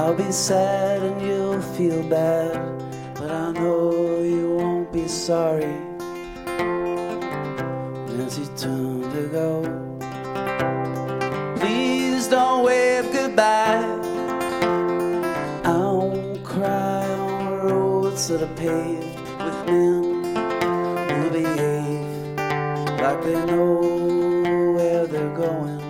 I'll be sad and you'll feel bad, but I know you won't be sorry. As he turned to go, please don't wave goodbye. I won't cry on roads that are paved with men who behave like they know where they're going.